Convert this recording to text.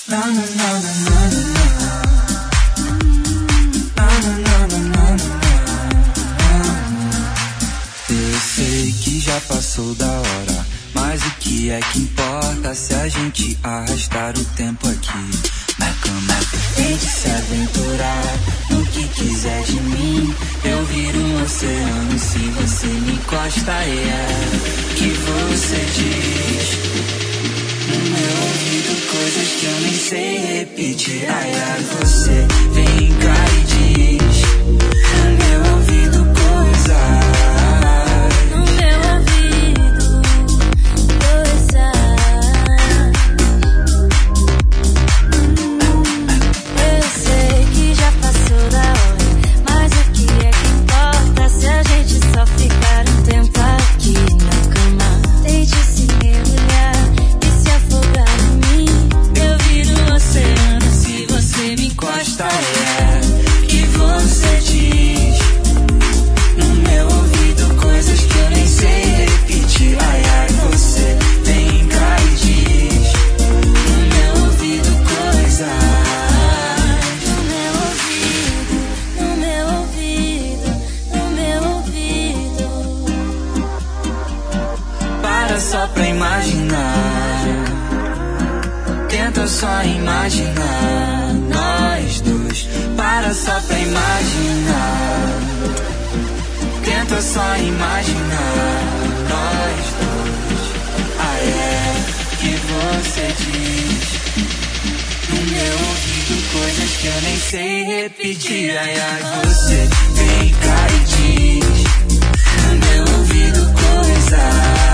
Eu sei que já passou da hora, mas o que é que importa se a gente arrastar o tempo aqui? Na cama, tente se aventurar no que quiser de mim. Eu viro um oceano se você me encosta. Que você diz no meu ouvido coisas que eu nem sei repetir. Você vem cá e diz no meu ouvido coisas. Só pra imaginar, tenta só imaginar nós dois. Para só pra imaginar, tenta só imaginar nós dois. Que você diz no meu ouvido coisas que eu nem sei repetir. Você vem cá e diz no meu ouvido coisas.